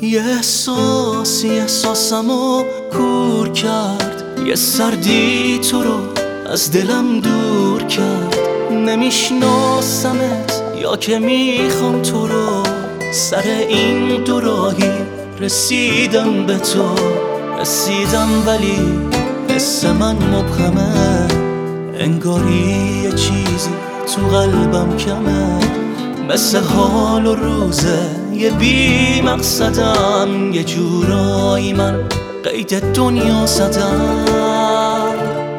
یه احساسمو کور کرد، یه سردی تو رو از دلم دور کرد. نمیشناسمت یا که میخوام تو رو، سر این دو راهی رسیدم به تو. رسیدم ولی حس من مبهمه، انگاری یه چیزی تو قلبم کمه. مثل حال و روزه یه بی مقصدم، یه جورایی من قید دنیا زدم.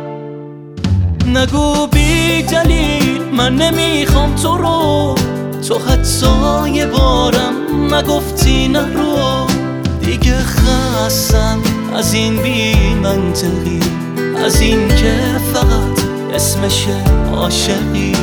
نگو بی دلیل من نمیخوام تو رو، تو حتی یه بارم نگفتی نرو. دیگه خستم از این بی منطقی، از این که فقط اسمشه عاشقی.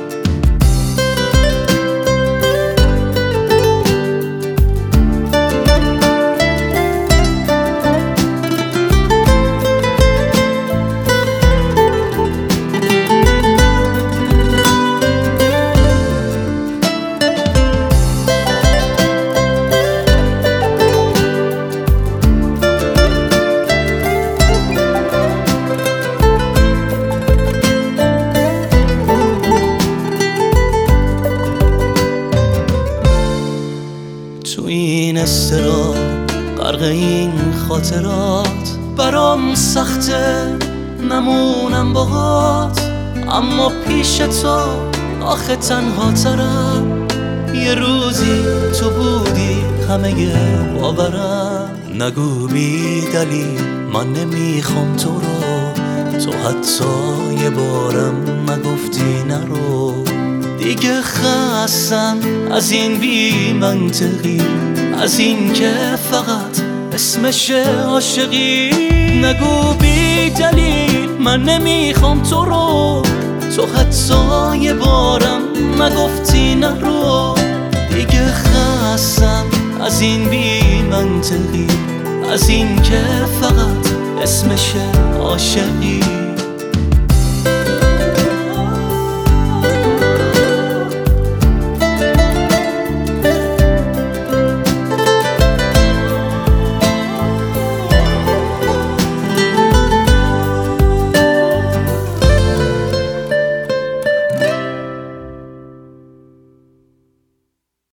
تو این استرا غرق این خاطرات، برام سخته نمونم باهات. اما پیش تو آخه تنها ترم، یه روزی تو بودی همه باورم. نگو بی دلیل من نمیخوام تو رو، تو حتی یه بارم نگفتی نرو. دیگه خستم از این بی منطقی، از این که فقط اسمش عاشقی. نگو بی دلیل من نمیخوام تو رو، تو حتی یه بارم نگفتی نرو. دیگه خستم از این بی منطقی، از این که فقط اسمش عاشقی.